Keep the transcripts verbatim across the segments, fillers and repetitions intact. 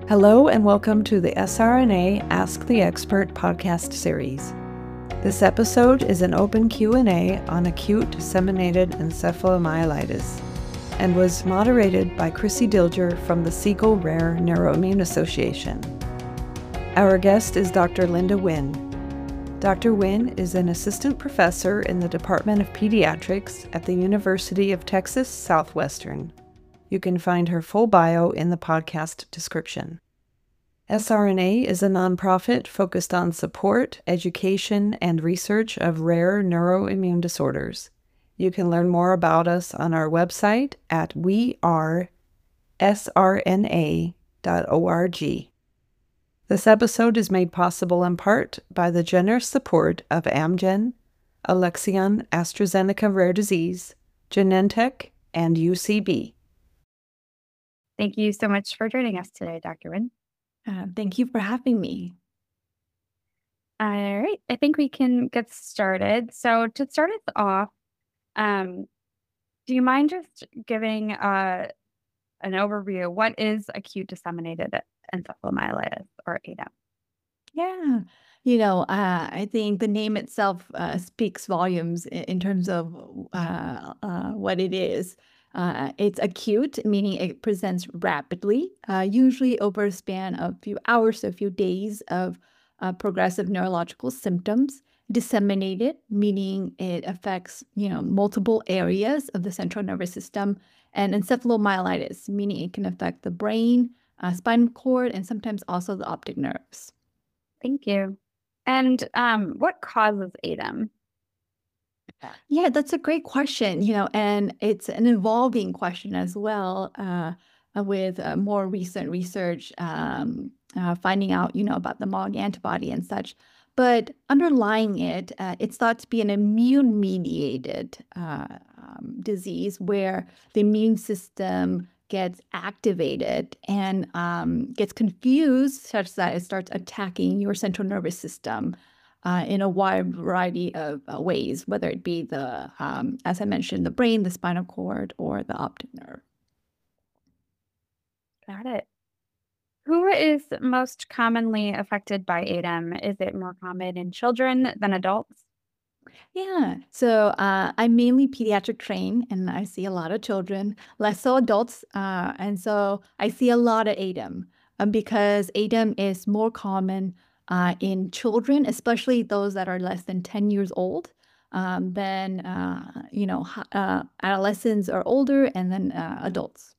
Hello and welcome to the S R N A Ask the Expert podcast series. This episode is an open Q and A on acute disseminated encephalomyelitis and was moderated by Chrissy Dilger from the Siegel Rare Neuroimmune Association. Our guest is Doctor Linda Nguyen. Doctor Nguyen is an assistant professor in the Department of Pediatrics at the University of Texas Southwestern. You can find her full bio in the podcast description. S R N A is a nonprofit focused on support, education, and research of rare neuroimmune disorders. You can learn more about us on our website at we are s r n a dot org. This episode is made possible in part by the generous support of Amgen, Alexion AstraZeneca Rare Disease, Genentech, and U C B. Thank you so much for joining us today, Doctor Nguyen. Uh, thank you for having me. All right, I think we can get started. So to start us off, um, do you mind just giving uh, an overview? What is acute disseminated encephalomyelitis, or A D E M? Yeah, you know, uh, I think the name itself uh, speaks volumes in, in terms of uh, uh, what it is. Uh, it's acute, meaning it presents rapidly, uh, usually over a span of a few hours to a few days of uh, progressive neurological symptoms. Disseminated, meaning it affects, you know, multiple areas of the central nervous system. And encephalomyelitis, meaning it can affect the brain, uh, spinal cord, and sometimes also the optic nerves. Thank you. And um, what causes A D E M? Yeah, that's a great question, you know, and it's an evolving question as well, uh, uh, with uh, more recent research um, uh, finding out, you know, about the M O G antibody and such. But underlying it, uh, it's thought to be an immune-mediated uh, um, disease where the immune system gets activated and um, gets confused such that it starts attacking your central nervous system. Uh, in a wide variety of uh, ways, whether it be the, um, as I mentioned, the brain, the spinal cord, or the optic nerve. Got it. Who is most commonly affected by A D E M? Is it more common in children than adults? Yeah, so uh, I'm mainly pediatric trained, and I see a lot of children, less so adults, uh, and so I see a lot of A D E M um, because A D E M is more common uh, in children, especially those that are less than ten years old. Um, then, uh, you know, uh, adolescents are older, and then uh, adults.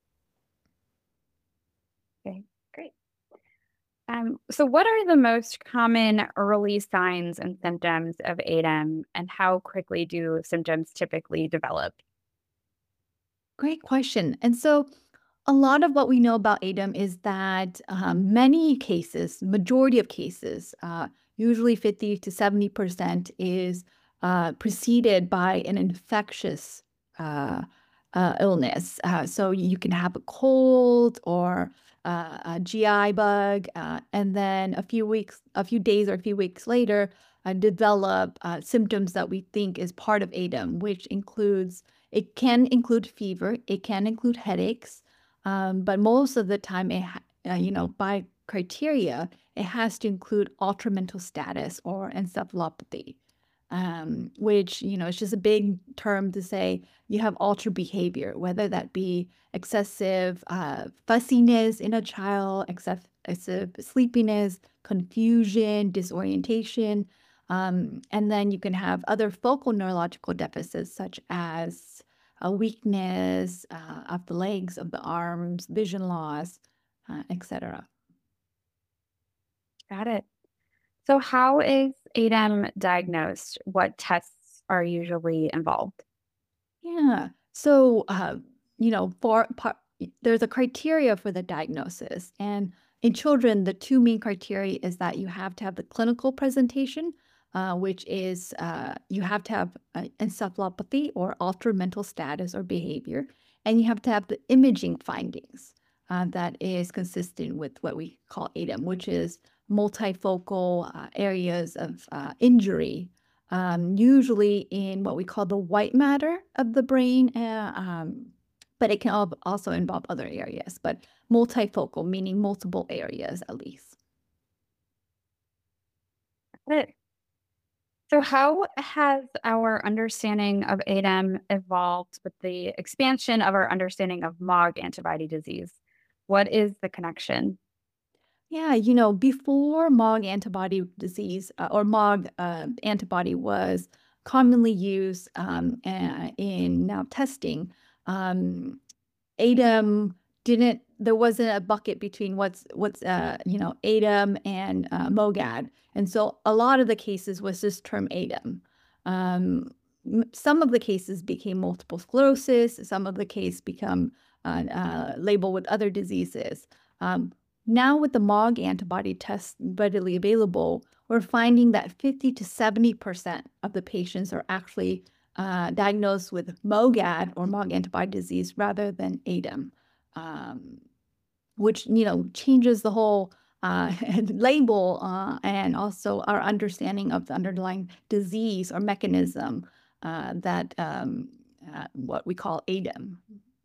Okay, great. Um, so what are the most common early signs and symptoms of A D E M, and how quickly do symptoms typically develop? Great question. And so a lot of what we know about A D E M is that um, many cases, majority of cases, uh, usually fifty to seventy percent is uh, preceded by an infectious uh, uh, illness. Uh, so you can have a cold or uh, a G I bug, uh, and then a few weeks, a few days or a few weeks later, uh, develop uh, symptoms that we think is part of A D E M, which includes, it can include fever, it can include headaches, um, but most of the time, it ha- uh, you know, by criteria, it has to include ultramental status or encephalopathy, um, which, you know, it's just a big term to say you have altered behavior, whether that be excessive uh, fussiness in a child, excess- excessive sleepiness, confusion, disorientation. Um, and then you can have other focal neurological deficits such as a weakness uh, of the legs, of the arms, vision loss, uh, et cetera. Got it. So how is A D E M diagnosed? What tests are usually involved? Yeah. So, uh, you know, for part, there's a criteria for the diagnosis. And in children, the two main criteria is that you have to have the clinical presentation, uh, which is uh, you have to have uh, encephalopathy or altered mental status or behavior, and you have to have the imaging findings uh, that is consistent with what we call A D E M, which is multifocal uh, areas of uh, injury, um, usually in what we call the white matter of the brain, uh, um, but it can al- also involve other areas, but multifocal, meaning multiple areas at least. Good. So how has our understanding of A D E M evolved with the expansion of our understanding of M O G antibody disease? What is the connection? Yeah, you know, before M O G antibody disease uh, or M O G uh, antibody was commonly used um, uh, in now testing, um, A D E M didn't, there wasn't a bucket between what's, what's uh, you know, A D E M and uh, MOGAD. And so a lot of the cases was just term A D E M. Um, m- some of the cases became multiple sclerosis. Some of the case become uh, uh, labeled with other diseases. Um, now with the M O G antibody test readily available, we're finding that fifty to seventy percent of the patients are actually uh, diagnosed with MOGAD or M O G antibody disease rather than A D E M, um, which, you know, changes the whole uh, label uh, and also our understanding of the underlying disease or mechanism uh, that um, uh, what we call A D E M.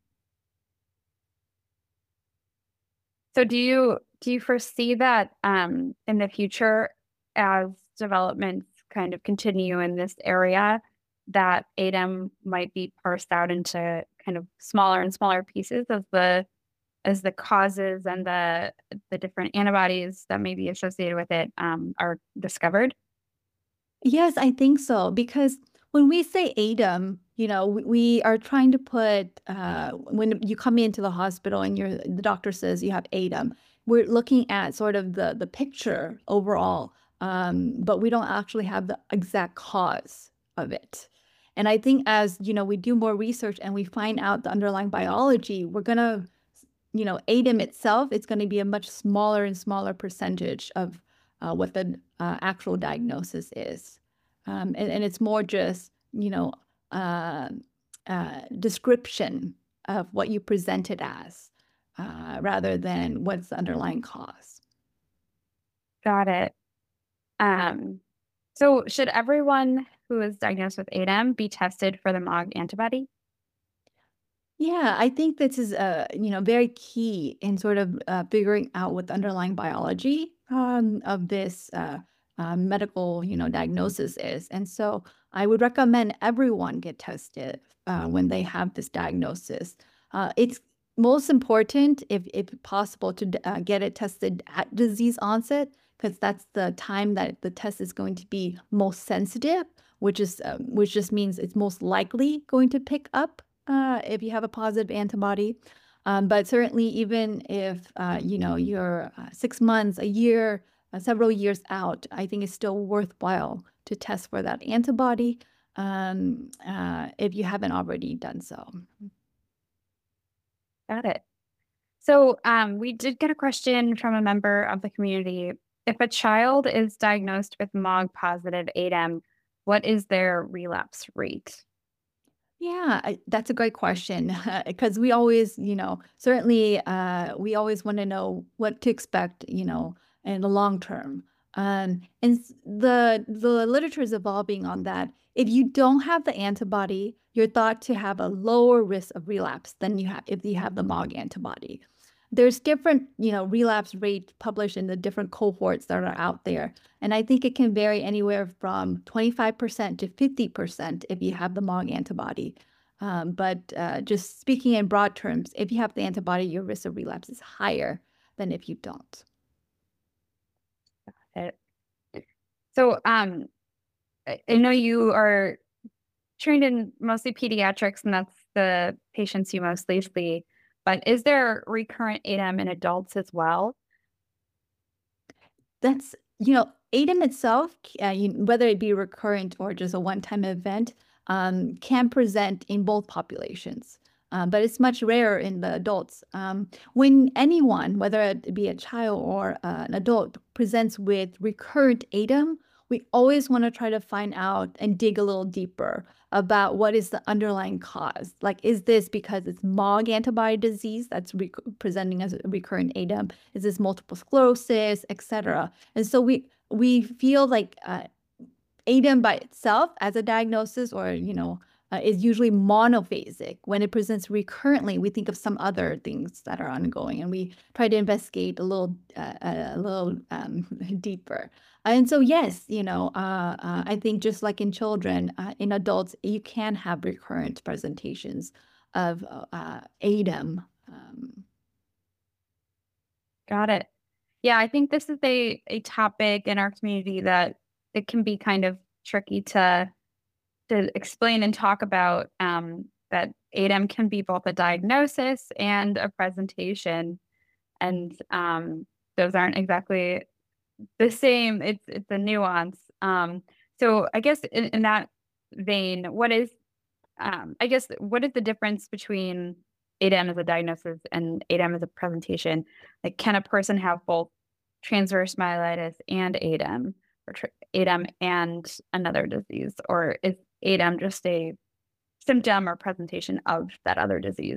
So do you do you foresee that um, in the future, as developments kind of continue in this area, that A D E M might be parsed out into kind of smaller and smaller pieces as the as the causes and the the different antibodies that may be associated with it um, are discovered? Yes, I think so. Because when we say A D E M, you know, we, we are trying to put, uh, when you come into the hospital and you're, the doctor says you have A D E M, we're looking at sort of the, the picture overall, um, but we don't actually have the exact cause of it. And I think as, you know, we do more research and we find out the underlying biology, we're going to, you know, A D E M itself, it's going to be a much smaller and smaller percentage of uh, what the uh, actual diagnosis is. Um, and, and it's more just, you know, uh, uh, description of what you present it as uh, rather than what's the underlying cause. Got it. Um, so should everyone who is diagnosed with A D E M be tested for the M O G antibody? Yeah, I think this is uh, you know, very key in sort of uh, figuring out what the underlying biology um, of this uh, uh, medical, you know, diagnosis is. And so I would recommend everyone get tested uh, when they have this diagnosis. Uh, it's most important, if, if possible, to d- uh, get it tested at disease onset, because that's the time that the test is going to be most sensitive, which is um, which just means it's most likely going to pick up uh, if you have a positive antibody. Um, but certainly, even if uh, you know you're uh, six months, a year, uh, several years out, I think it's still worthwhile to test for that antibody um, uh, if you haven't already done so. Got it. So um, we did get a question from a member of the community. If a child is diagnosed with M O G positive A D E M, what is their relapse rate? Yeah, I, that's a great question because we always, you know, certainly uh, we always want to know what to expect, you know, in the long term. Um, and s- the the literature is evolving on that. If you don't have the antibody, you're thought to have a lower risk of relapse than you have if you have the M O G antibody. There's different, you know, relapse rates published in the different cohorts that are out there. And I think it can vary anywhere from twenty-five percent to fifty percent if you have the M O G antibody. Um, but uh, just speaking in broad terms, if you have the antibody, your risk of relapse is higher than if you don't. Uh, So um, I I know you are trained in mostly pediatrics, and that's the patients you mostly see. But is there recurrent A D E M in adults as well? That's, you know, A D E M itself, uh, you, whether it be recurrent or just a one-time event, um, can present in both populations. Um, but it's much rarer in the adults. Um, when anyone, whether it be a child or uh, an adult, presents with recurrent A D E M, we always want to try to find out and dig a little deeper about what is the underlying cause. Like, is this because it's M O G antibody disease that's re presenting as a recurrent A D E M? Is this multiple sclerosis, et cetera? And so we we feel like uh, A D E M by itself as a diagnosis or, you know, uh, is usually monophasic. When it presents recurrently, we think of some other things that are ongoing, and we try to investigate a little, uh, a little um, deeper. And so, yes, you know, uh, uh, I think just like in children, uh, in adults, you can have recurrent presentations of uh, A D E M. Um, Got it. Yeah, I think this is a, a topic in our community that it can be kind of tricky to to explain and talk about, um, that A D E M can be both a diagnosis and a presentation. And um, those aren't exactly the same. It's it's a nuance. Um, so I guess in, in that vein, what is um, I guess what is the difference between A D E M as a diagnosis and A D E M as a presentation? Like, can a person have both transverse myelitis and A D E M, or tr- A D E M and another disease, or is A D E M just a symptom or presentation of that other disease?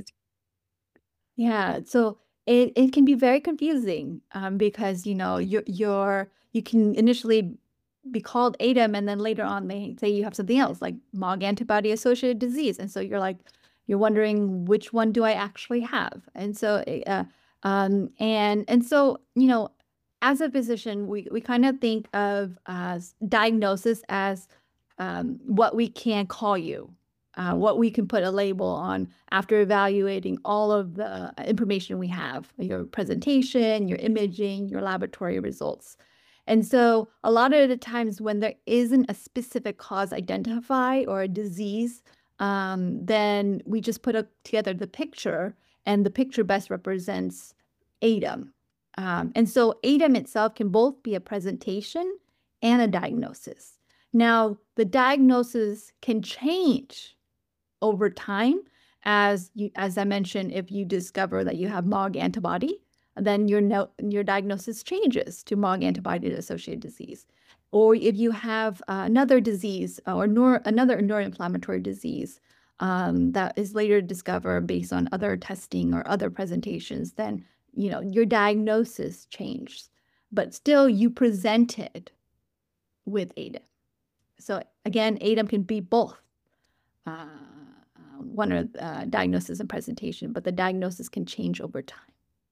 Yeah, so it, it can be very confusing um, because, you know, you're, you're, you can initially be called A D E M, and then later on they say you have something else like M O G antibody associated disease. And so you're like, you're wondering, which one do I actually have? And so, uh, um, and, and so, you know, as a physician, we, we kind of think of as diagnosis as um, what we can call you, uh, what we can put a label on after evaluating all of the information we have, your presentation, your imaging, your laboratory results. And so a lot of the times when there isn't a specific cause identified or a disease, um, then we just put a, together the picture, and the picture best represents A D E M. Um, and so A D E M itself can both be a presentation and a diagnosis. Now, the diagnosis can change over time, as you, as I mentioned, if you discover that you have M O G antibody, then your no, your diagnosis changes to M O G antibody associated disease. Or if you have uh, another disease or nor, another neuroinflammatory disease um, that is later discovered based on other testing or other presentations, then you know your diagnosis changed, but still you presented with A D E M. So again, A D E M can be both. Uh, one of uh, diagnosis and presentation, but the diagnosis can change over time.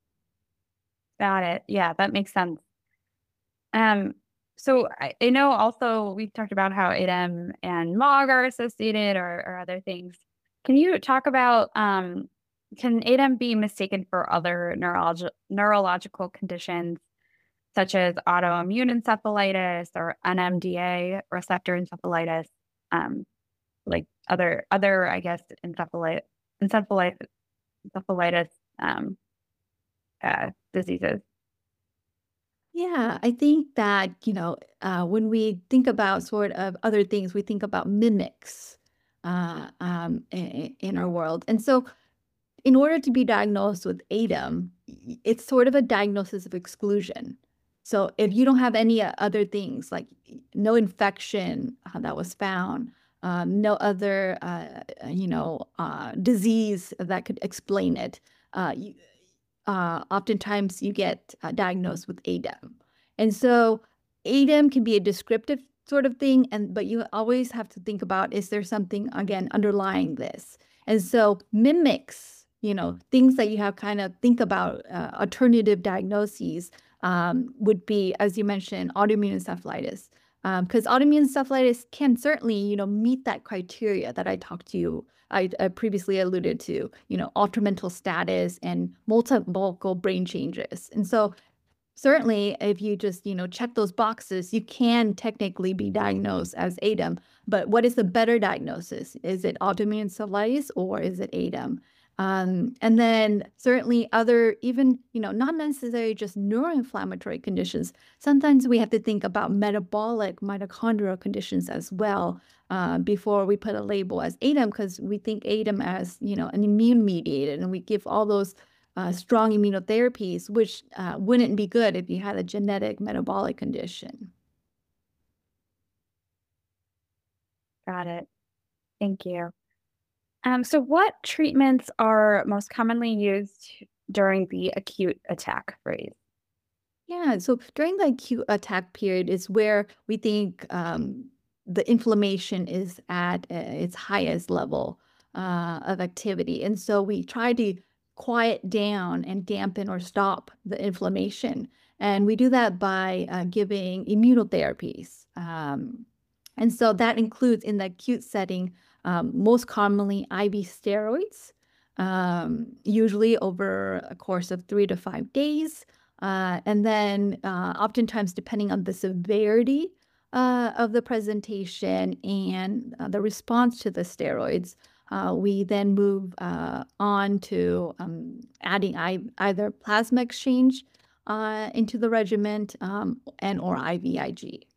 Got it. Yeah, that makes sense. Um, so I, I know also we've talked about how A D E M and M O G are associated, or, or other things. Can you talk about, um, can A D E M be mistaken for other neurolog neurological conditions such as autoimmune encephalitis or N M D A receptor encephalitis, um, like other other I guess encephalitis encephalitis encephalitis um, uh, diseases? Yeah, I think that, you know, uh, when we think about sort of other things, we think about mimics uh, um, in, in our world. And so in order to be diagnosed with A D E M, it's sort of a diagnosis of exclusion. So if you don't have any other things, like no infection uh, that was found, um, no other, uh, you know, uh, disease that could explain it, uh, you, uh, oftentimes you get uh, diagnosed with A D E M. And so A D E M can be a descriptive sort of thing, and but you always have to think about, is there something, again, underlying this? And so mimics, you know, things that you have kind of think about, uh, alternative diagnoses um, would be, as you mentioned, autoimmune encephalitis. Because um, autoimmune encephalitis can certainly, you know, meet that criteria that I talked to you, I, I previously alluded to, you know, altered mental status and multifocal brain changes. And so certainly if you just, you know, check those boxes, you can technically be diagnosed as A D E M. But what is the better diagnosis? Is it autoimmune encephalitis or is it A D E M? Um, and then certainly other, even, you know, not necessarily just neuroinflammatory conditions. Sometimes we have to think about metabolic mitochondrial conditions as well uh, before we put a label as A D E M, because we think A D E M as, you know, an immune mediated, and we give all those uh, strong immunotherapies, which uh, wouldn't be good if you had a genetic metabolic condition. Got it. Thank you. Um, so what treatments are most commonly used during the acute attack phase? Yeah, so during the acute attack period is where we think um, the inflammation is at uh, its highest level uh, of activity. And so we try to quiet down and dampen or stop the inflammation. And we do that by uh, giving immunotherapies. Um, and so that includes, in the acute setting, um, most commonly I V steroids, um, usually over a course of three to five days. Uh, and then uh, oftentimes, depending on the severity uh, of the presentation and uh, the response to the steroids, uh, we then move uh, on to um, adding I either plasma exchange uh, into the regimen um, and or I V I G.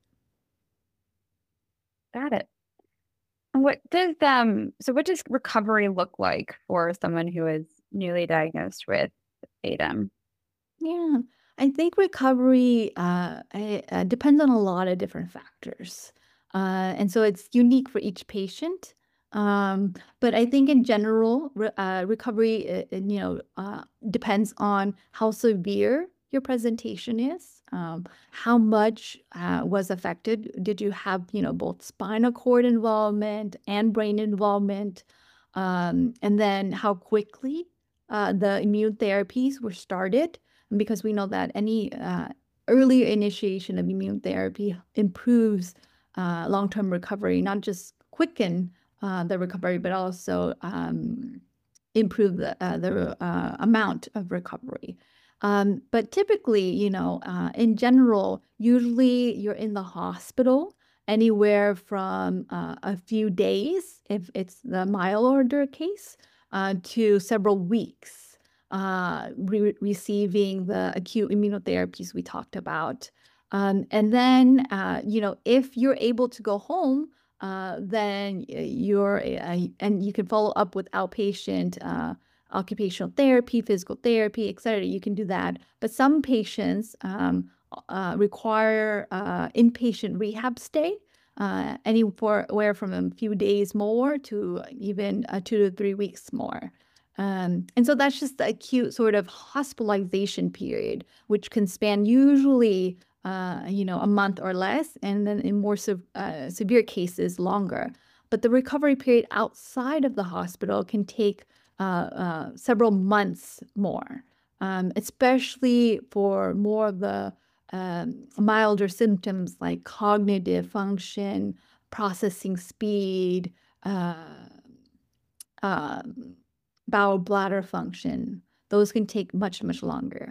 Got it. And what does um so what does recovery look like for someone who is newly diagnosed with A D E M? Yeah, I think recovery uh, eh, uh, depends on a lot of different factors. Uh, and so it's unique for each patient. Um, but I think in general, re uh, recovery, uh, uh, you know, uh, depends on how severe your presentation is, um, how much uh, was affected. Did you have, you know, both spinal cord involvement and brain involvement? Um, and then how quickly uh, the immune therapies were started, because we know that any uh, earlier initiation of immune therapy improves uh, long-term recovery, not just quicken uh, the recovery, but also um, improve the, uh, the uh, amount of recovery. Um, but typically, you know, uh, in general, usually you're in the hospital anywhere from uh, a few days, if it's the milder case, uh, to several weeks, uh, re receiving the acute immunotherapies we talked about. Um, and then, uh, you know, if you're able to go home, uh, then you're, uh, and you can follow up with outpatient uh, occupational therapy, physical therapy, et cetera. You can do that. But some patients um, uh, require uh, inpatient rehab stay, uh, anywhere from a few days more to even uh, two to three weeks more. Um, and so that's just the acute sort of hospitalization period, which can span usually, uh, you know, a month or less, and then in more se uh, severe cases, longer. But the recovery period outside of the hospital can take uh, uh, several months more, um, especially for more of the um, milder symptoms like cognitive function, processing speed, uh, um, bowel bladder function. Those can take much, much longer.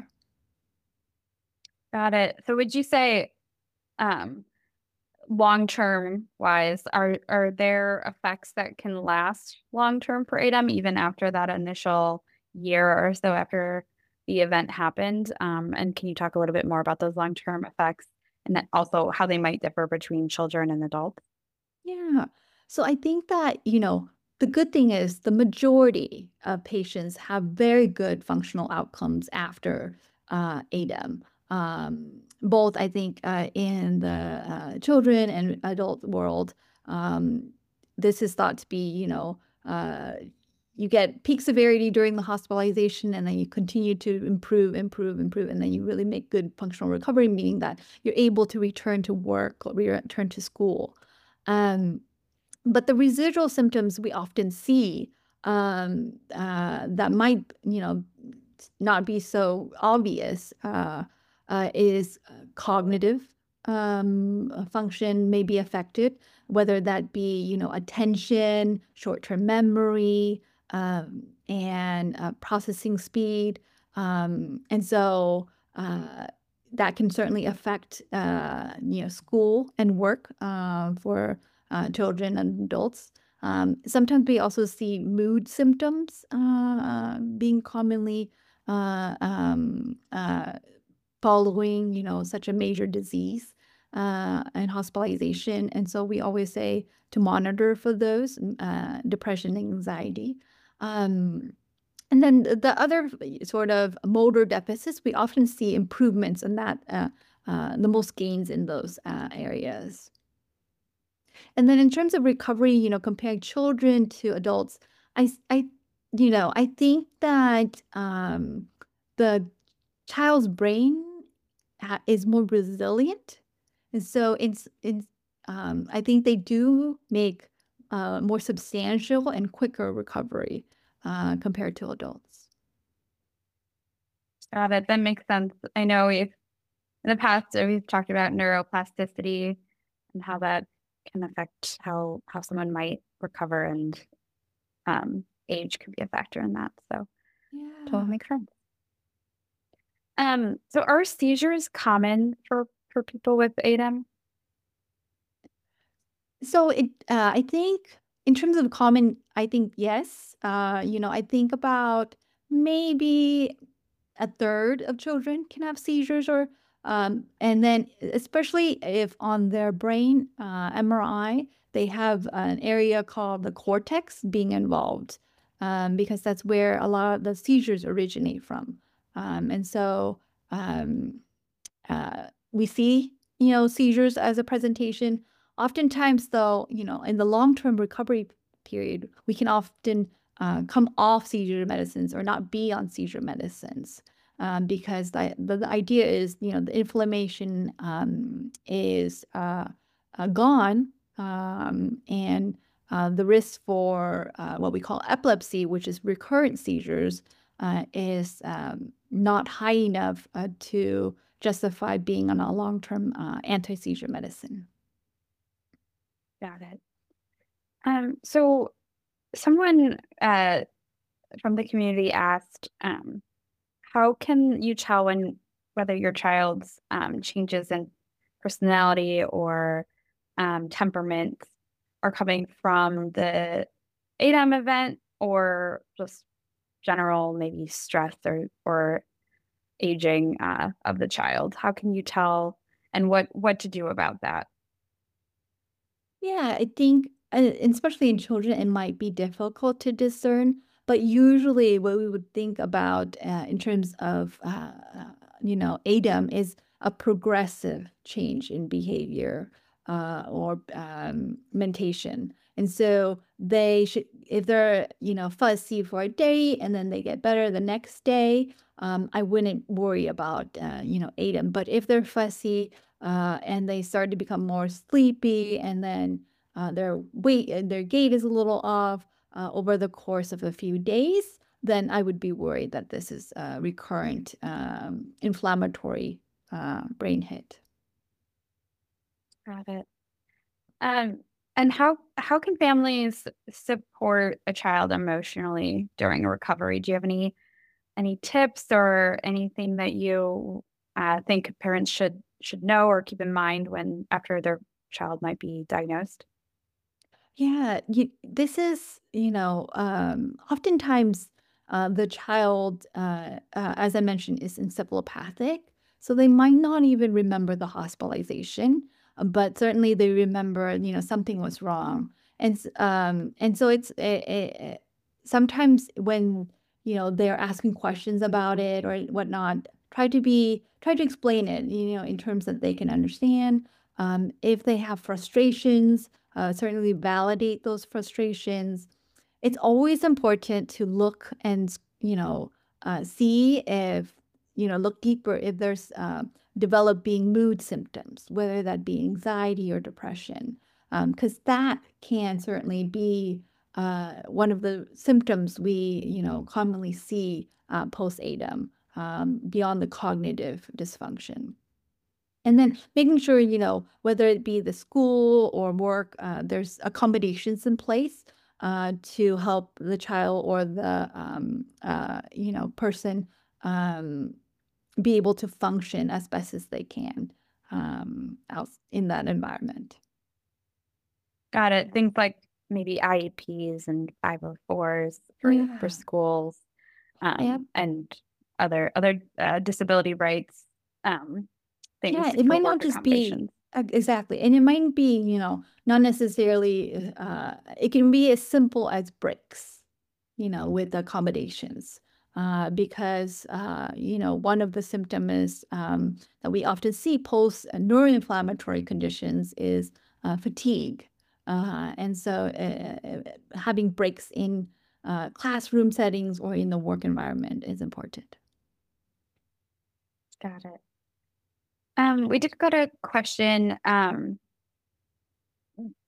Got it. So would you say um long-term wise, are are there effects that can last long-term for A D E M even after that initial year or so after the event happened? Um, and can you talk a little bit more about those long-term effects and then also how they might differ between children and adults? Yeah. So I think that, you know, the good thing is the majority of patients have very good functional outcomes after uh, A D E M. Um, both, I think, uh, in the uh, children and adult world, um, this is thought to be, you know, uh, you get peak severity during the hospitalization, and then you continue to improve, improve, improve, and then you really make good functional recovery, meaning that you're able to return to work or return to school. Um, but the residual symptoms we often see um, uh, that might, you know, not be so obvious uh, uh, is uh, cognitive um, uh, function may be affected, whether that be, you know, attention, short-term memory, um, and uh, processing speed. Um, and so uh, that can certainly affect, uh, you know, school and work uh, for uh, children and adults. Um, sometimes we also see mood symptoms uh, being commonly uh, um, uh, following, you know, such a major disease uh, and hospitalization. And so we always say to monitor for those, uh, depression, anxiety. Um, and then the other sort of motor deficits, we often see improvements in that, uh, uh, the most gains in those uh, areas. And then in terms of recovery, you know, comparing children to adults, I, I, you know, I think that um, the child's brain ha- is more resilient, and so it's it's um, I think they do make uh, more substantial and quicker recovery uh, compared to adults. Got it. That makes sense. I know we've in the past uh, we've talked about neuroplasticity and how that can affect how how someone might recover, and um, age could be a factor in that. So totally Yeah. makes sense. Um, so are seizures common for for people with A D A M? So it, uh, I think in terms of common, I think yes. Uh, you know, I think about maybe a third of children can have seizures, or um, and then especially if on their brain uh, M R I they have an area called the cortex being involved, um, because that's where a lot of the seizures originate from. Um, and so um, uh, we see, you know, seizures as a presentation. Oftentimes, though, you know, in the long-term recovery period, we can often uh, come off seizure medicines or not be on seizure medicines, um, because the, the, the idea is, you know, the inflammation um, is uh, uh, gone, um, and uh, the risk for uh, what we call epilepsy, which is recurrent seizures, uh, is um, not high enough uh, to justify being on a long-term uh, anti-seizure medicine. Got it. Um, so someone uh, from the community asked, um, how can you tell when whether your child's um, changes in personality or um, temperament are coming from the A D A M event or just general maybe stress or or aging uh, of the child? How can you tell, and what what to do about that? Yeah, I think, uh, especially in children, it might be difficult to discern. But usually, what we would think about uh, in terms of, uh, uh, you know, A D A M is a progressive change in behavior uh, or um, mentation. And so they should, if they're, you know, fussy for a day and then they get better the next day, um, I wouldn't worry about, uh, you know, A D A M. But if they're fussy, uh, and they start to become more sleepy, and then uh, their weight and their gait is a little off uh, over the course of a few days, then I would be worried that this is a recurrent um, inflammatory uh, brain hit. Got it. Um, and how how can families support a child emotionally during a recovery? Do you have any any tips or anything that you uh, think parents should should know or keep in mind when after their child might be diagnosed? Yeah, you, this is, you know, um, oftentimes uh, the child, uh, uh, as I mentioned, is encephalopathic. So they might not even remember the hospitalization, uh, but certainly they remember, you know, something was wrong. And s- um, and so it's eh, eh, eh, sometimes when, you know, they're asking questions about it or whatnot, try to be, try to explain it, you know, in terms that they can understand. Um, if they have frustrations, uh, certainly validate those frustrations. It's always important to look and, you know, uh, see if, you know, look deeper if there's uh, developing mood symptoms, whether that be anxiety or depression, because that can certainly be uh, one of the symptoms we, you know, commonly see uh, post-A D A M, um, beyond the cognitive dysfunction. And then making sure, you know, whether it be the school or work, uh, there's accommodations in place uh, to help the child or the, um, uh, you know, person um, be able to function as best as they can um, out in that environment. Got it. Things like maybe I E Ps and five oh fours for for Yeah. schools, Yeah. um, and other other uh, disability rights um, Yeah, things it for might not work just be accommodations. uh, exactly, and it might be, you know, not necessarily, uh, it can be as simple as breaks, you know, with accommodations. Uh, because, uh, you know, one of the symptoms um, that we often see post uh, neuroinflammatory conditions is uh, fatigue. Uh, and so uh, uh, having breaks in uh, classroom settings or in the work environment is important. Got it. Um, we did got a question. Um,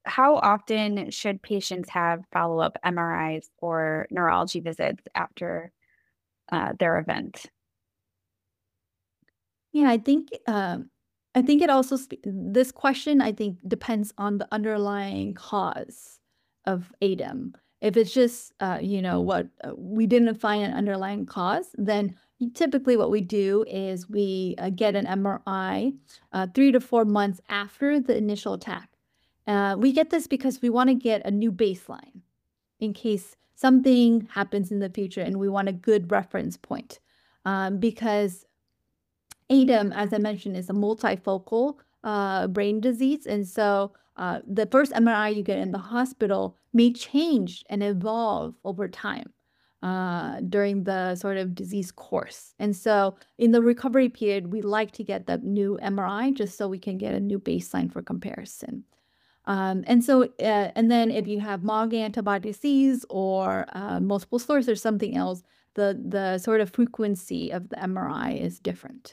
how often should patients have follow-up M R Is or neurology visits after uh, their event? Yeah, I think um, I think it also sp- this question I think depends on the underlying cause of A D E M. If it's just uh, you know what uh, we didn't find an underlying cause, then typically what we do is we uh, get an M R I uh, three to four months after the initial attack. Uh, we get this because we want to get a new baseline in case something happens in the future, and we want a good reference point. Um, because A D E M, as I mentioned, is a multifocal uh, brain disease. And so uh, the first M R I you get in the hospital may change and evolve over time uh, during the sort of disease course. And so in the recovery period, we like to get the new M R I just so we can get a new baseline for comparison. Um, and so, uh, and then if you have MOG antibody disease or uh, multiple sclerosis or something else, the, the sort of frequency of the M R I is different.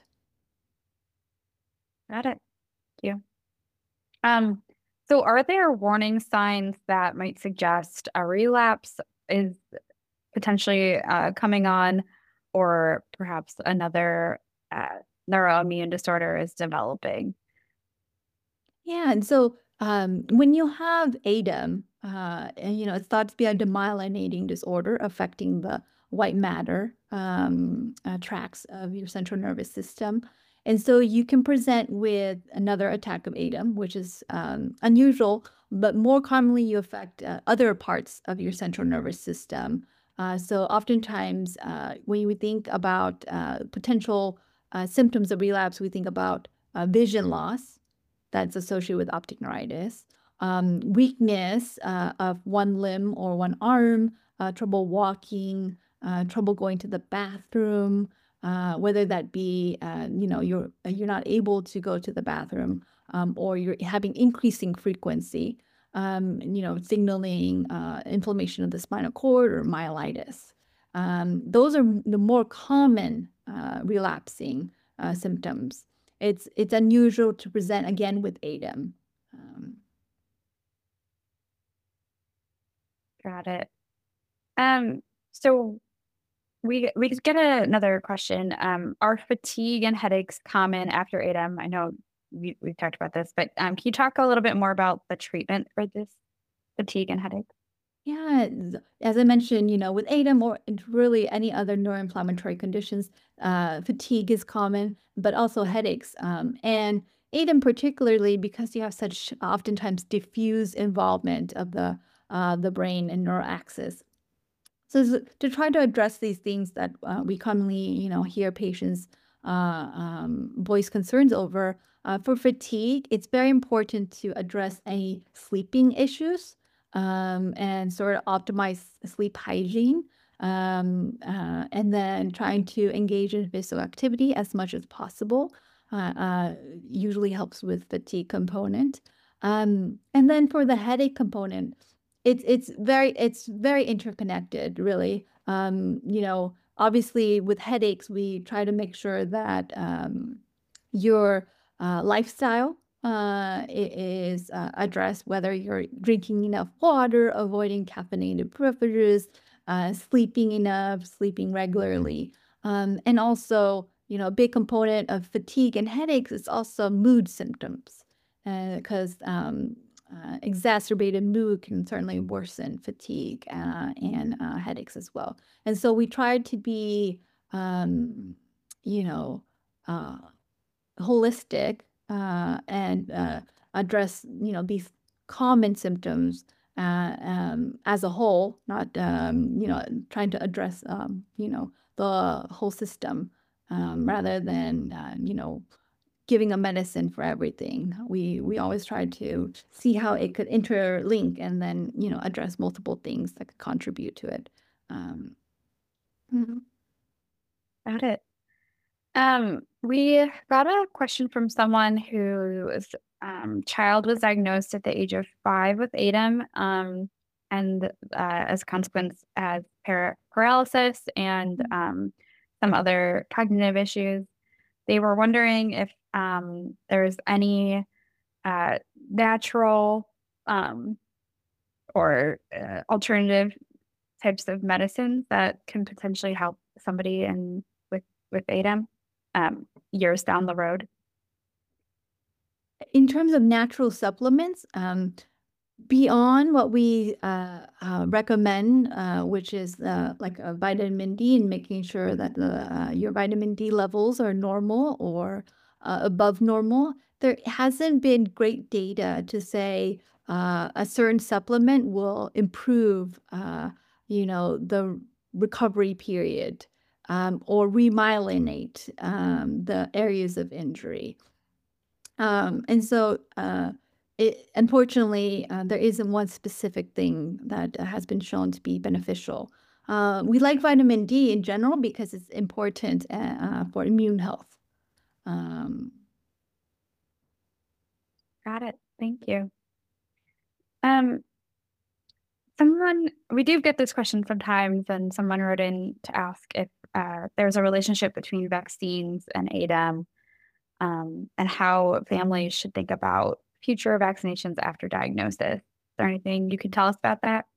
Got it. Thank you. Um, so are there warning signs that might suggest a relapse is potentially uh, coming on, or perhaps another uh, neuroimmune disorder is developing? Yeah, and so um, when you have A D E M, uh, and, you know, it's thought to be a demyelinating disorder affecting the white matter um, uh, tracts of your central nervous system. And so you can present with another attack of A D E M, which is um, unusual, but more commonly you affect uh, other parts of your central nervous system. Uh, so oftentimes uh, when we think about uh, potential uh, symptoms of relapse, we think about uh, vision loss that's associated with optic neuritis, um, weakness uh, of one limb or one arm, uh, trouble walking, uh, trouble going to the bathroom, uh, whether that be, uh, you know, you're you're not able to go to the bathroom, um, or you're having increasing frequency, um, you know, signaling uh, inflammation of the spinal cord or myelitis. Um, those are the more common uh, relapsing uh, symptoms. It's it's unusual to present again with A D E M. Um, Got it. Um, so we we could get a, another question. Um, are fatigue and headaches common after A D E M? I know we we've talked about this, but um, can you talk a little bit more about the treatment for this fatigue and headache? yeah, as I mentioned, you know, with A D E M or really any other neuroinflammatory conditions, uh, fatigue is common, but also headaches. Um, and A D E M particularly because you have such oftentimes diffuse involvement of the uh, the brain and neural axis. So s- to try to address these things that uh, we commonly, you know, hear patients uh, um, voice concerns over, uh, for fatigue, it's very important to address any sleeping issues um, and sort of optimize sleep hygiene. Um, uh, and then trying to engage in physical activity as much as possible uh, uh, usually helps with fatigue component. Um, and then for the headache component, it's it's very it's very interconnected, really. Um, you know, obviously with headaches, we try to make sure that um, your uh, lifestyle uh, i- is uh, addressed, whether you're drinking enough water, avoiding caffeinated beverages, uh, sleeping enough, sleeping regularly. Um, and also, you know, a big component of fatigue and headaches is also mood symptoms. Because um, uh, exacerbated mood can certainly worsen fatigue uh, and uh, headaches as well. And so we tried to be, um, you know, uh, holistic uh, and uh, address, you know, these common symptoms uh, um, as a whole, not, um, you know, trying to address, um, you know, the whole system um, rather than, uh, you know, giving a medicine for everything. We we always try to see how it could interlink and then, you know, address multiple things that could contribute to it. Um, Mhm. Got it. Um, we got a question from someone whose um, child was diagnosed at the age of five with A D E M, um, and uh, as a consequence, has par paralysis and um, some other cognitive issues. They were wondering if um, there's any uh, natural um, or uh, alternative types of medicines that can potentially help somebody in with with A D E M um, years down the road? In terms of natural supplements, um, beyond what we uh, uh, recommend, uh, which is uh, like a vitamin D, and making sure that the, uh, your vitamin D levels are normal or uh, above normal, there hasn't been great data to say uh, a certain supplement will improve, uh, you know, the recovery period um, or remyelinate um, the areas of injury. Um, and so, uh, it, unfortunately, uh, there isn't one specific thing that uh, has been shown to be beneficial. Uh, we like vitamin D in general because it's important uh, uh, for immune health. Um, Got it. Thank you. Um, someone we do get this question sometimes, and someone wrote in to ask if uh, there's a relationship between vaccines and A D E M, um, and how families should think about future vaccinations after diagnosis. Is there anything you can tell us about that?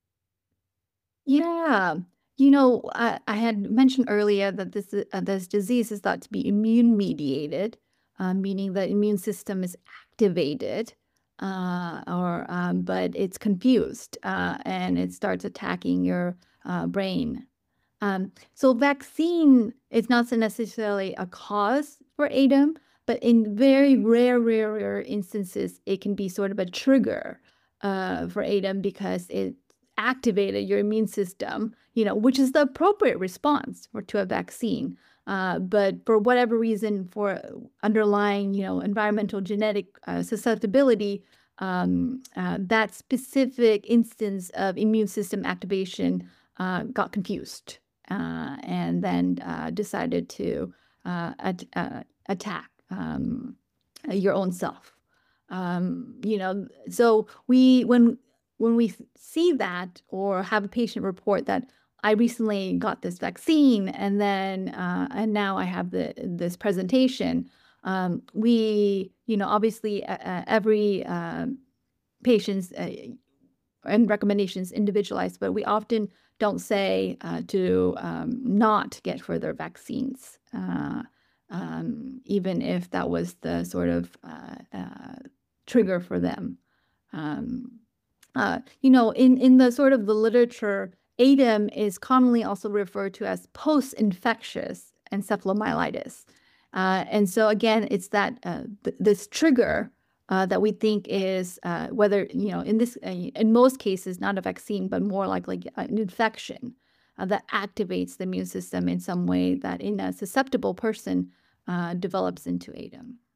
yeah, you know, I, I had mentioned earlier that this i- uh, this disease is thought to be immune mediated, uh, meaning the immune system is activated, uh, or um, but it's confused, uh, and it starts attacking your uh, brain. Um, so vaccine is not so necessarily a cause for A D E M, but in very rare, rare, rare instances, it can be sort of a trigger uh, for A D E M because it activated your immune system, you know, which is the appropriate response for to a vaccine. Uh, but for whatever reason, for underlying, you know, environmental genetic uh, susceptibility, um, uh, that specific instance of immune system activation uh, got confused uh, and then uh, decided to uh, at, uh, attack um, your own self. Um, you know, so we when when we see that or have a patient report that I recently got this vaccine and then uh, and now I have the this presentation, um, we you know obviously uh, every uh, patient's uh, and recommendations individualized, but we often don't say uh, to um, not get further vaccines, uh, um, even if that was the sort of uh, uh, trigger for them. Um, uh, you know, in, in the sort of the literature, A D E M is commonly also referred to as post-infectious encephalomyelitis. Uh, and so again, it's that uh, th this trigger uh, that we think is uh, whether, you know, in this, uh, in most cases, not a vaccine, but more like, like an infection uh, that activates the immune system in some way that in a susceptible person uh, develops into A D E M.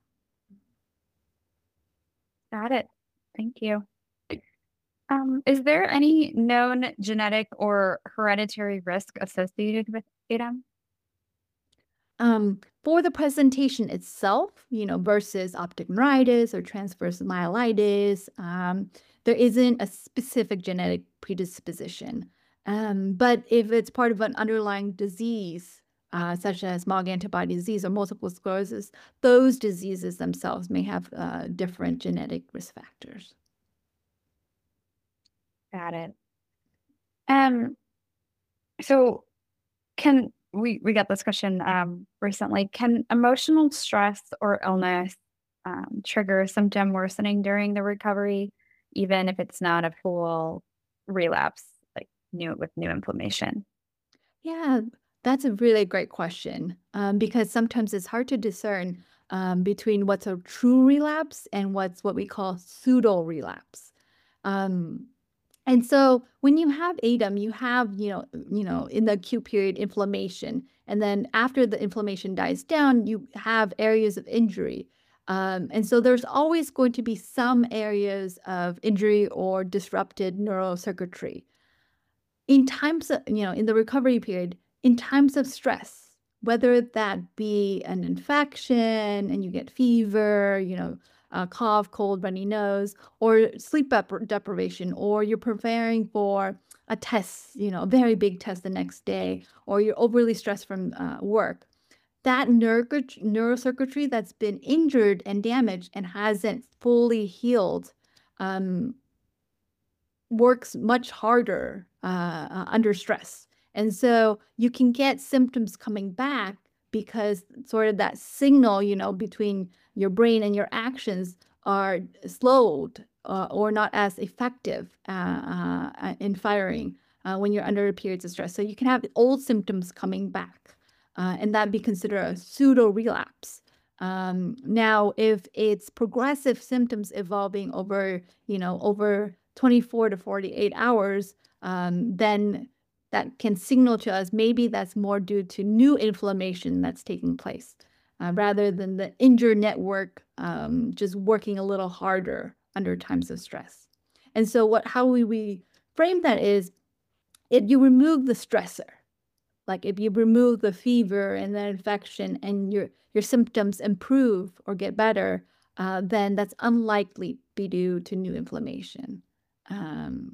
Got it. Thank you. Um, is there any known genetic or hereditary risk associated with A D E M? Um, for the presentation itself, you know, versus optic neuritis or transverse myelitis, um, there isn't a specific genetic predisposition. Um, but if it's part of an underlying disease, uh, such as M O G antibody disease or multiple sclerosis, those diseases themselves may have uh, different genetic risk factors. Got it. Um, so can we we got this question um recently. Can emotional stress or illness um, trigger symptom worsening during the recovery, even if it's not a full relapse, like new with new inflammation? Yeah, that's a really great question um, because sometimes it's hard to discern um, between what's a true relapse and what's what we call pseudo relapse. Um, and so when you have A D E M, you have, you know, you know, in the acute period inflammation, and then after the inflammation dies down, you have areas of injury. Um, and so there's always going to be some areas of injury or disrupted neurocircuitry in times of, you know, in the recovery period, in times of stress, whether that be an infection and you get fever, you know, a cough, cold, runny nose, or sleep dep- deprivation, or you're preparing for a test, you know, a very big test the next day, or you're overly stressed from uh, work, that neuro- neurocircuitry that's been injured and damaged and hasn't fully healed, um, works much harder uh, uh, under stress. And so you can get symptoms coming back because sort of that signal, you know, between your brain and your actions are slowed uh, or not as effective uh, uh, in firing uh, when you're under periods of stress. So you can have old symptoms coming back, uh, and that be considered a pseudo relapse. Um, now, if it's progressive symptoms evolving over, you know, over twenty-four to forty-eight hours, um, then that can signal to us maybe that's more due to new inflammation that's taking place, uh, rather than the injured network um, just working a little harder under times of stress. And so what how we, we frame that is, if you remove the stressor, like if you remove the fever and the infection and your, your symptoms improve or get better, uh, then that's unlikely be due to new inflammation. Um,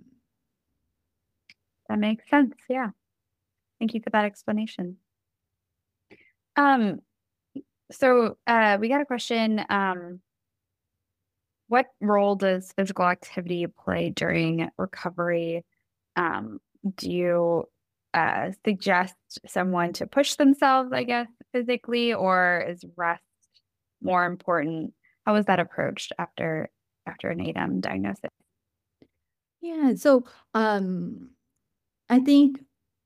That makes sense. Yeah. Thank you for that explanation. Um, so uh, we got a question. Um, what role does physical activity play during recovery? Um, do you uh, suggest someone to push themselves, I guess, physically, or is rest more important? How was that approached after after an A D E M diagnosis? yeah, so um, I think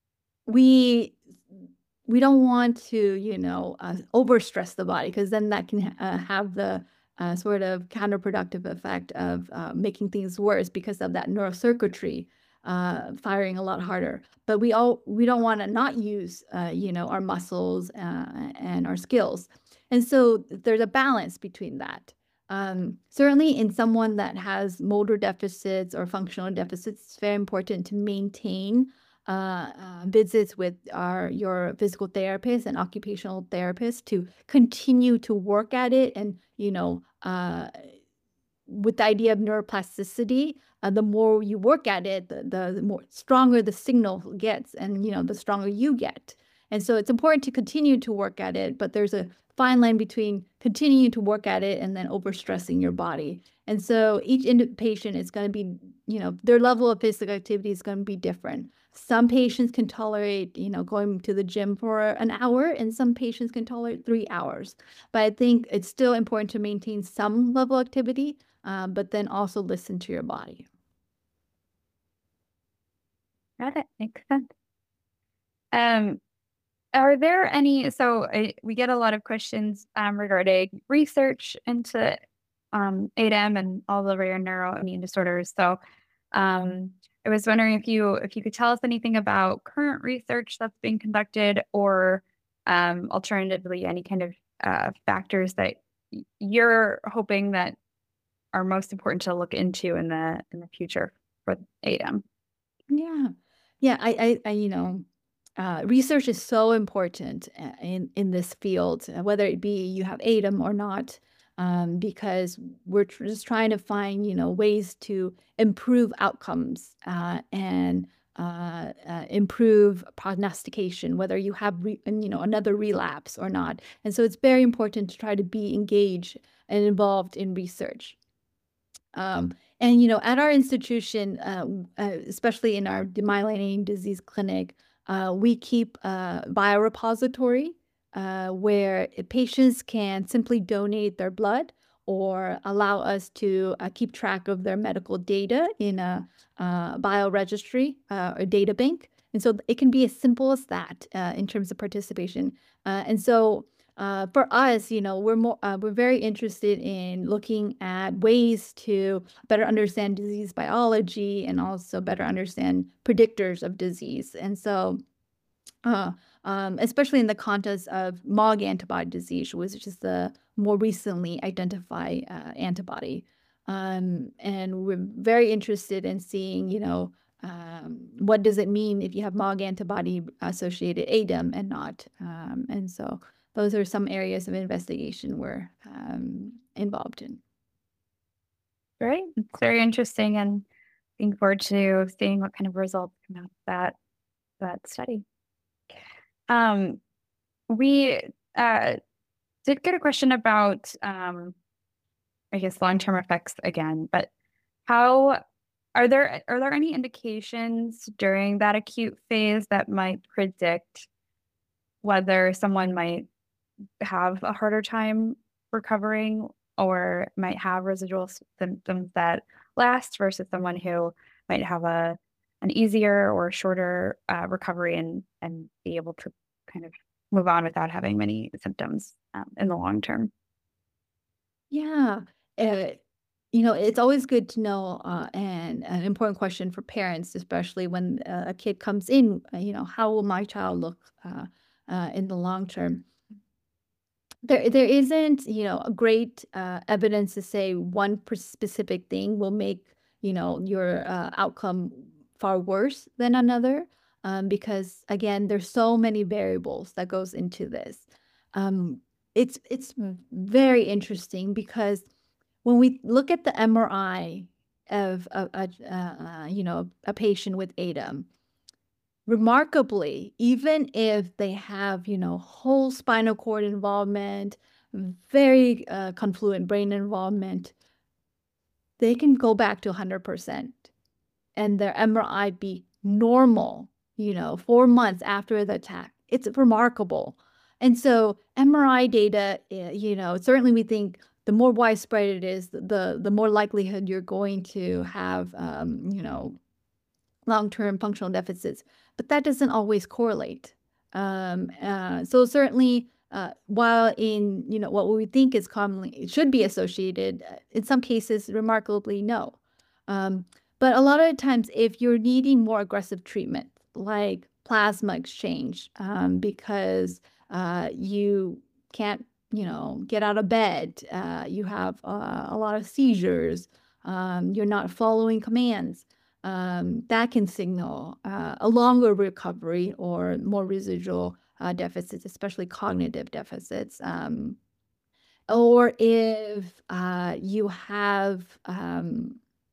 we we don't want to, you know, uh, overstress the body, because then that can uh, have the uh, sort of counterproductive effect of uh, making things worse because of that neurocircuitry uh, firing a lot harder. But we all we don't want to not use, uh, you know, our muscles uh, and our skills, and so there's a balance between that. Um, certainly, in someone that has motor deficits or functional deficits, it's very important to maintain uh, uh, visits with our your physical therapist and occupational therapist to continue to work at it. And you know, uh, with the idea of neuroplasticity, uh, the more you work at it, the, the, the more stronger the signal gets, and you know, the stronger you get. And so it's important to continue to work at it, but there's a fine line between continuing to work at it and then overstressing your body. And so each patient is going to be, you know, their level of physical activity is going to be different. Some patients can tolerate, you know, going to the gym for an hour, and some patients can tolerate three hours. But I think it's still important to maintain some level of activity, uh, but then also listen to your body. Got it. Makes sense. Um, are there any, so I, we get a lot of questions um, regarding research into um, A D E M and all the rare neuroimmune disorders. So um, I was wondering if you if you could tell us anything about current research that's being conducted, or um, alternatively, any kind of uh, factors that y- you're hoping that are most important to look into in the in the future for A D E M. Yeah. Yeah, I, I, I you know, uh, research is so important uh, in, in this field, uh, whether it be you have A D E M or not, um, because we're tr- just trying to find, you know, ways to improve outcomes uh, and uh, uh, improve prognostication, whether you have, re- and, you know, another relapse or not. And so it's very important to try to be engaged and involved in research. Um, and, you know, at our institution, uh, uh, especially in our demyelinating disease clinic, uh, we keep a biorepository uh, where patients can simply donate their blood or allow us to uh, keep track of their medical data in a uh, bioregistry uh, or data bank. And so it can be as simple as that uh, in terms of participation. Uh, and so uh, for us, you know, we're more uh, we're very interested in looking at ways to better understand disease biology and also better understand predictors of disease. And so, uh, um, especially in the context of M O G antibody disease, which is the more recently identified uh, antibody, um, and we're very interested in seeing, you know. Um, what does it mean if you have M O G antibody associated A D E M and not? Um, and so those are some areas of investigation we're um, involved in. Right. It's very interesting, and looking forward to seeing what kind of results come out of that that study. Um, we uh, did get a question about, um, I guess, long-term effects again, but how Are there are there any indications during that acute phase that might predict whether someone might have a harder time recovering or might have residual s- symptoms that last versus someone who might have a an easier or shorter uh, recovery and and be able to kind of move on without having many symptoms um, in the long term? Yeah. Uh, you know, it's always good to know, uh, and an important question for parents, especially when uh, a kid comes in, uh, you know, how will my child look uh, uh, in the long term? There, there isn't, you know, a great uh, evidence to say one per- specific thing will make, you know, your uh, outcome far worse than another, um, because again, there's so many variables that goes into this. Um, it's it's v- very interesting because when we look at the M R I of a, a, uh, uh, you know, a patient with A D A M, remarkably, even if they have, you know, whole spinal cord involvement, very uh, confluent brain involvement, they can go back to one hundred percent and their M R I be normal, you know, four months after the attack. It's remarkable. And so M R I data, eh, you know, certainly we think the more widespread it is, the the more likelihood you're going to have, um, you know, long-term functional deficits, but that doesn't always correlate. Um, uh, so certainly, uh, while in, you know, what we think is commonly it should be associated, uh, in some cases, remarkably no. Um, but a lot of times, if you're needing more aggressive treatment, like plasma exchange, um, because uh, you can't, you know, get out of bed, uh, you have uh, a lot of seizures, um, you're not following commands, um, that can signal uh, a longer recovery or more residual uh, deficits, especially cognitive deficits. Um, or if uh, you have um,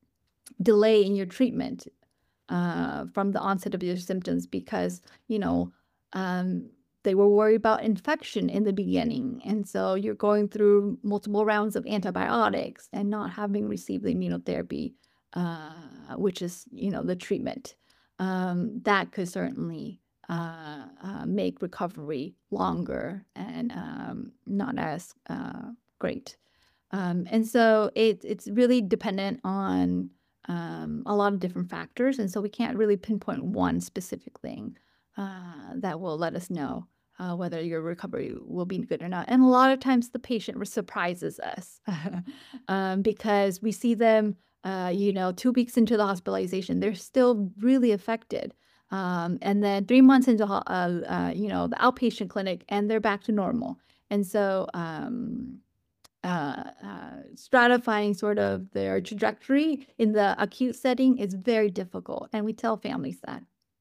delay in your treatment uh, from the onset of your symptoms because, you know, um, they were worried about infection in the beginning. And so you're going through multiple rounds of antibiotics and not having received the immunotherapy, uh, which is, you know, the treatment. Um, that could certainly uh, uh, make recovery longer and um, not as uh, great. Um, and so it, it's really dependent on um, a lot of different factors. And so we can't really pinpoint one specific thing uh, that will let us know uh, whether your recovery will be good or not. And a lot of times the patient surprises us um, because we see them, uh, you know, two weeks into the hospitalization, they're still really affected. Um, and then three months into, ho- uh, uh, you know, the outpatient clinic, and they're back to normal. And so, um, uh, uh, stratifying sort of their trajectory in the acute setting is very difficult, and we tell families that.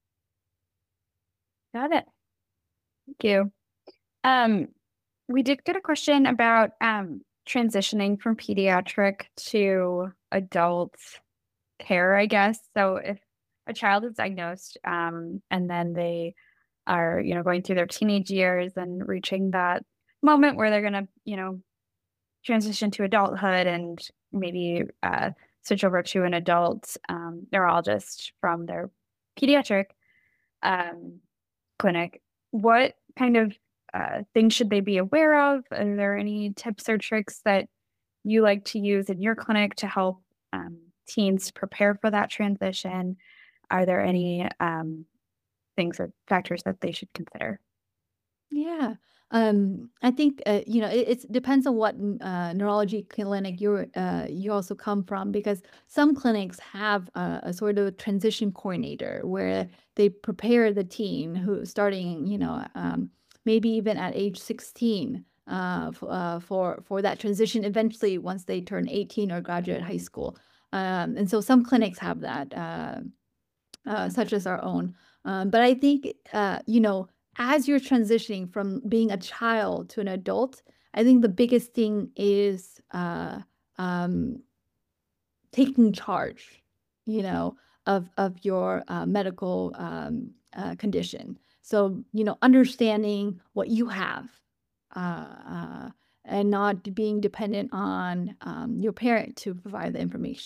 Got it. Thank you. Um, we did get a question about um, transitioning from pediatric to adult care, I guess. So if a child is diagnosed um, and then they are, you know, going through their teenage years and reaching that moment where they're going to, you know, transition to adulthood and maybe uh, switch over to an adult um, neurologist from their pediatric um, clinic, what kind of uh, things should they be aware of? Are there any tips or tricks that you like to use in your clinic to help um, teens prepare for that transition? Are there any um, things or factors that they should consider? Yeah. Um, I think uh, you know it, it depends on what mm, uh, neurology clinic you're uh, you also come from because some clinics have a, a sort of transition coordinator where they prepare the teen who starting you know um, maybe even at age sixteen uh, f- uh, for for that transition eventually once they turn eighteen or graduate high school. Um, and so some clinics have that. Uh, uh, such as our own. Um, but I think, uh, you know, as you're transitioning from being a child to an adult, I think the biggest thing is uh, um, taking charge, you know, of of your uh, medical um, uh, condition. So, you know, understanding what you have, uh, uh, and not being dependent on um, your parent to provide the information.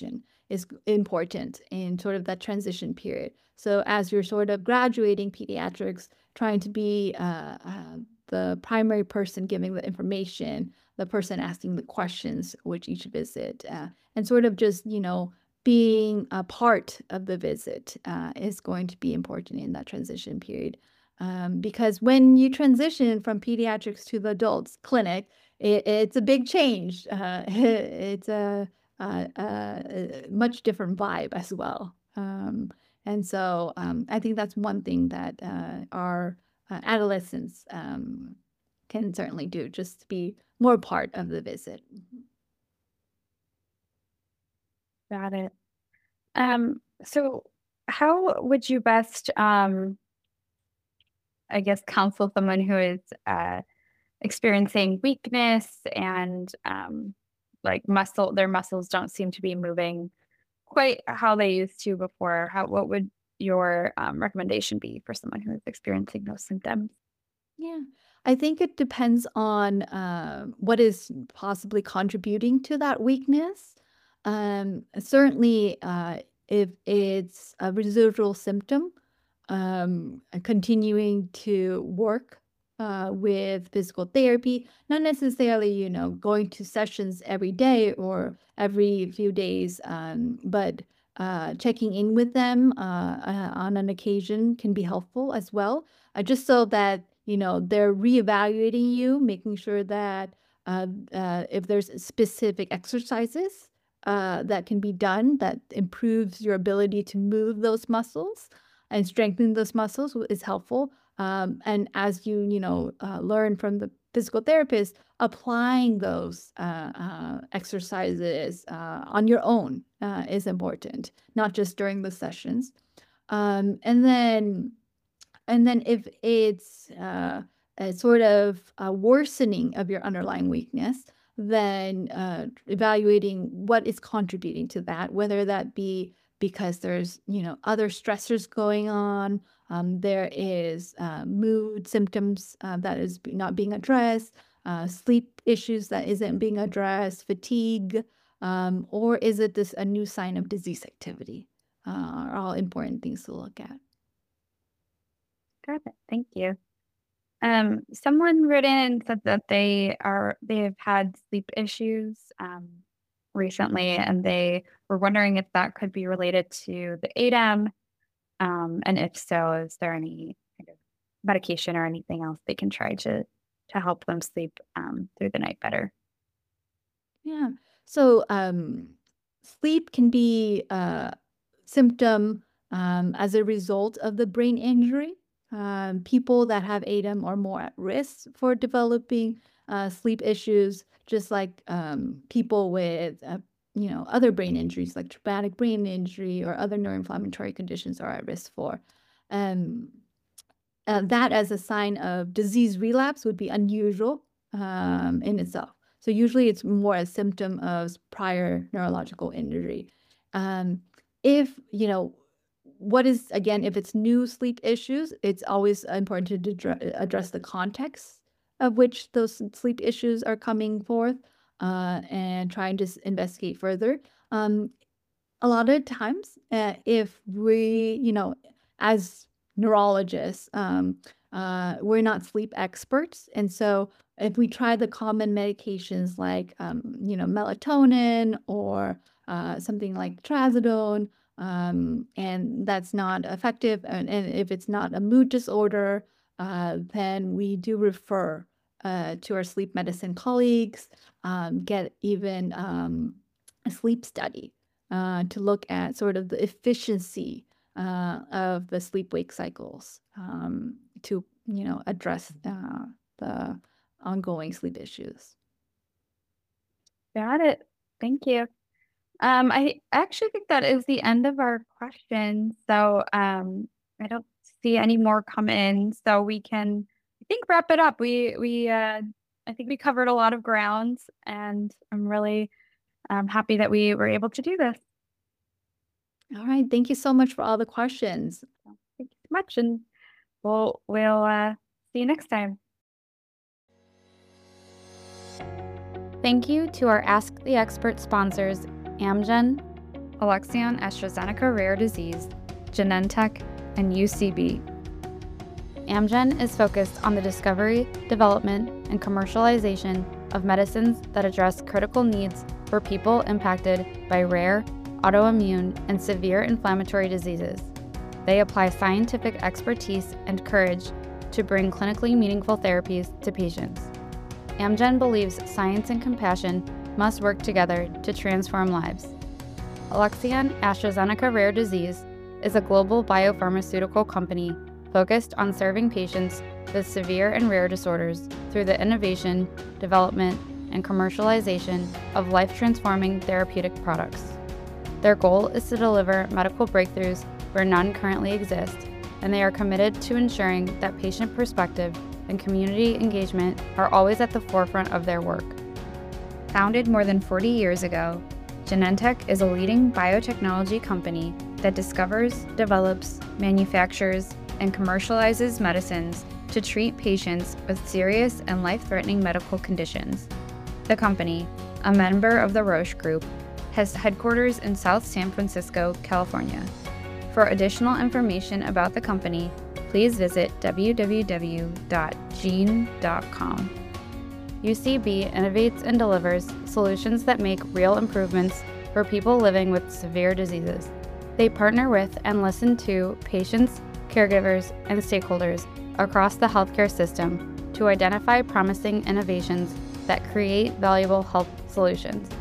is g- important in sort of that transition period. So as you're sort of graduating pediatrics, trying to be uh, uh, the primary person giving the information, the person asking the questions with each visit, uh, and sort of just, you know, being a part of the visit uh, is going to be important in that transition period. Um, because when you transition from pediatrics to the adults clinic, it, it's a big change. Uh, it's a, a, a, a much different vibe as well. Um, and so um, I think that's one thing that uh, our uh, adolescents um, can certainly do, just to be more part of the visit. Got it. Um, so how would you best, um, I guess, counsel someone who is uh, experiencing weakness and um, like muscle, their muscles don't seem to be moving quite how they used to before? How, what would your um, recommendation be for someone who is experiencing those symptoms? Yeah, I think it depends on uh, what is possibly contributing to that weakness. Um, certainly, uh, if it's a residual symptom, um, uh, continuing to work uh, with physical therapy, not necessarily, you know, going to sessions every day or every few days, um, but uh, checking in with them uh, uh, on an occasion can be helpful as well, uh, just so that, you know, they're reevaluating you, making sure that uh, uh, if there's specific exercises uh, that can be done that improves your ability to move those muscles and strengthen those muscles is helpful. Um, and as you, you know, uh, learn from the physical therapist, applying those uh, uh, exercises uh, on your own uh, is important, not just during the sessions. Um, and then and then if it's uh, a sort of a worsening of your underlying weakness, then uh, evaluating what is contributing to that, whether that be because there's, you know, other stressors going on, um, there is uh, mood symptoms uh, that is be- not being addressed, uh, sleep issues that isn't being addressed, fatigue, um, or is it this a new sign of disease activity? Uh, are all important things to look at. Got it. Thank you. Um, someone wrote in and said that they are they have had sleep issues um, recently, and they were wondering if that could be related to the A D E M, um, and if so, is there any kind of medication or anything else they can try to to help them sleep um, through the night better? Yeah. So um, sleep can be a symptom um, as a result of the brain injury. Um, people that have A D E M are more at risk for developing uh, sleep issues, just like um, people with uh, you know, other brain injuries like traumatic brain injury or other neuroinflammatory conditions are at risk for. Um, uh, that as a sign of disease relapse would be unusual um, in itself. So usually it's more a symptom of prior neurological injury. Um, if, you know, what is, again, if it's new sleep issues, it's always important to dr- address the context of which those sleep issues are coming forth uh, and try and just investigate further. Um, a lot of times, uh, if we, you know, as neurologists, um, uh, we're not sleep experts. And so if we try the common medications like, um, you know, melatonin or uh, something like trazodone, um, and that's not effective, and, and if it's not a mood disorder, uh, then we do refer uh, to our sleep medicine colleagues, um, get even um, a sleep study uh, to look at sort of the efficiency uh, of the sleep-wake cycles um, to, you know, address uh, the ongoing sleep issues. Got it. Thank you. Um, I actually think that is the end of our questions. So um, I don't see any more come in. So we can, I think, wrap it up. We we uh, I think we covered a lot of grounds, and I'm really um, happy that we were able to do this. All right. Thank you so much for all the questions. So thank you so much, and we'll we'll uh, see you next time. Thank you to our Ask the Expert sponsors, Amgen, Alexion AstraZeneca Rare Disease, Genentech, and U C B. Amgen is focused on the discovery, development, and commercialization of medicines that address critical needs for people impacted by rare, autoimmune, and severe inflammatory diseases. They apply scientific expertise and courage to bring clinically meaningful therapies to patients. Amgen believes science and compassion must work together to transform lives. Alexion AstraZeneca Rare Disease is a global biopharmaceutical company focused on serving patients with severe and rare disorders through the innovation, development, and commercialization of life-transforming therapeutic products. Their goal is to deliver medical breakthroughs where none currently exist, and they are committed to ensuring that patient perspective and community engagement are always at the forefront of their work. Founded more than forty years ago, Genentech is a leading biotechnology company that discovers, develops, manufactures, and commercializes medicines to treat patients with serious and life-threatening medical conditions. The company, a member of the Roche Group, has headquarters in South San Francisco, California. For additional information about the company, please visit w w w dot gene dot com. U C B innovates and delivers solutions that make real improvements for people living with severe diseases. They partner with and listen to patients, caregivers, and stakeholders across the healthcare system to identify promising innovations that create valuable health solutions.